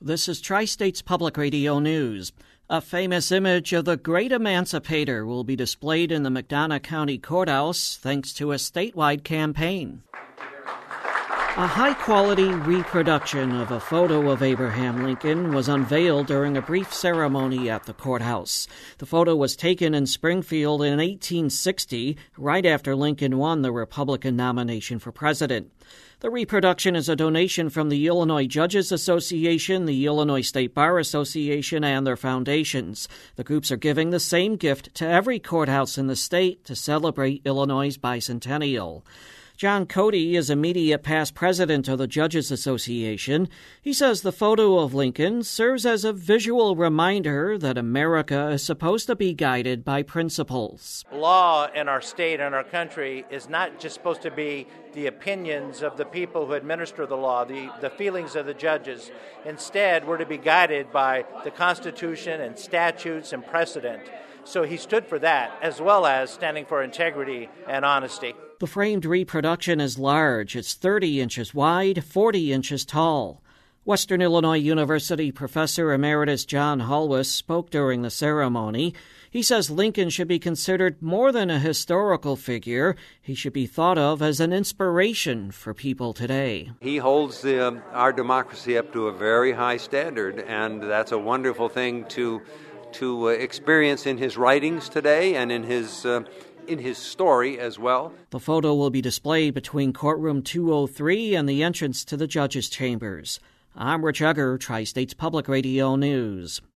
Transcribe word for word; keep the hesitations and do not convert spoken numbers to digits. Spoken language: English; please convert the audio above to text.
This is Tri-States Public Radio News. A famous image of the Great Emancipator will be displayed in the McDonough County Courthouse thanks to a statewide campaign. A high-quality reproduction of a photo of Abraham Lincoln was unveiled during a brief ceremony at the courthouse. The photo was taken in Springfield in eighteen sixty, right after Lincoln won the Republican nomination for president. The reproduction is a donation from the Illinois Judges Association, the Illinois State Bar Association, and their foundations. The groups are giving the same gift to every courthouse in the state to celebrate Illinois' bicentennial. John Cody is immediate past president of the Judges Association. He says the photo of Lincoln serves as a visual reminder that America is supposed to be guided by principles. Law in our state and our country is not just supposed to be the opinions of the people who administer the law, the, the feelings of the judges. Instead, we're to be guided by the Constitution and statutes and precedent. So he stood for that, as well as standing for integrity and honesty. The framed reproduction is large. It's thirty inches wide, forty inches tall. Western Illinois University Professor Emeritus John Hulwis spoke during the ceremony. He says Lincoln should be considered more than a historical figure. He should be thought of as an inspiration for people today. He holds the, um, our democracy up to a very high standard, and that's a wonderful thing to to uh, experience in his writings today and in his uh, in his story as well. The photo will be displayed between courtroom two oh three and the entrance to the judges' chambers. I'm Rich Egger, Tri-States Public Radio News.